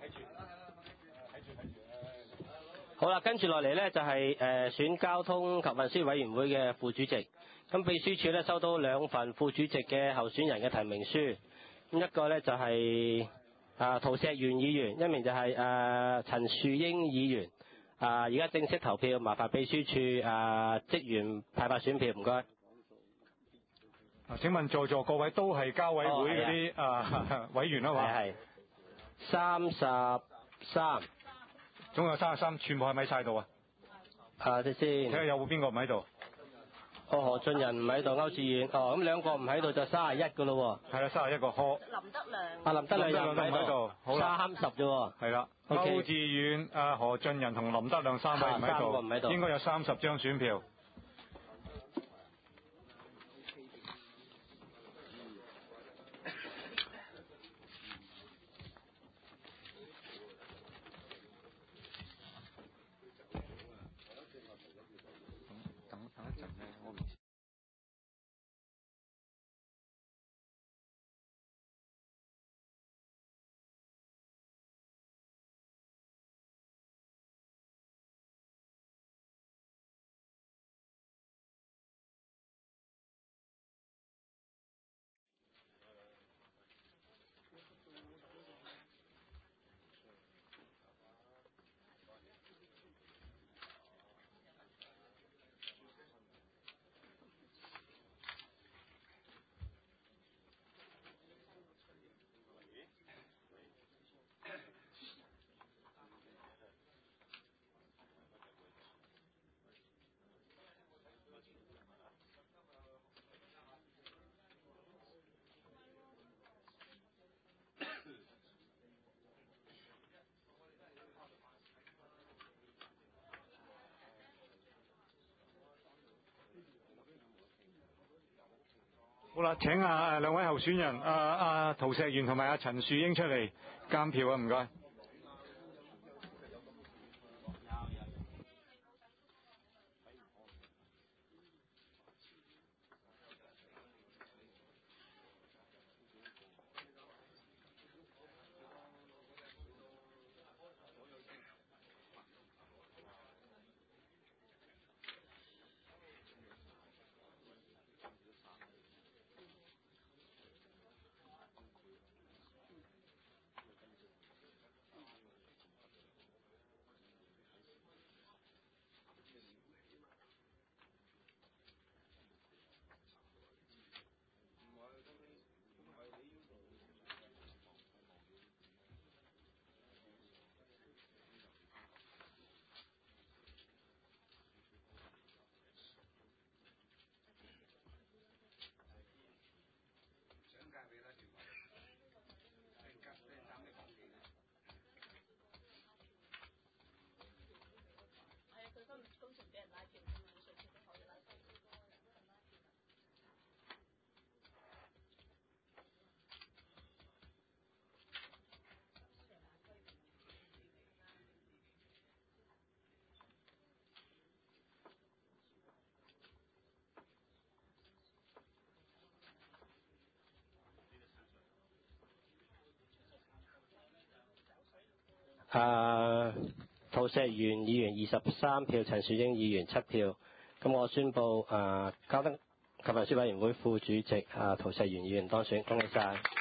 好啦，跟住落嚟呢，就係選交通及運輸委員會嘅副主席。咁秘書處呢，收到2份副主席嘅候選人嘅提名書，咁一個呢，就係陶石元議員，一名就係陳樹英議員。而家正式投票，麻煩秘書處職員派發選票，唔該。 請問在座各位都係交委會嗰啲委員啊嘛？ 係33， 總有33，全部係咪喺度啊？ 睇先。 睇下有冇邊個唔喺度？ 何俊仁唔喺度，歐志遠。咁2個唔喺度就31㗎咯喎。 係啦，31個。 林德亮。 林德亮又唔喺度。 好啦。 30啫喎。 係啦。歐志遠、何俊仁同林德亮3位唔喺度。 3個唔喺度。 應該有30張選票。等一陣咧，我唔知。好啦，請兩位候選人陶石元同埋陳樹英出嚟監票啊，唔該。 陶石元議員23票，陳樹英議員7票。咁我宣布交通及運輸委員會副主席陶石元議員當選，恭喜晒。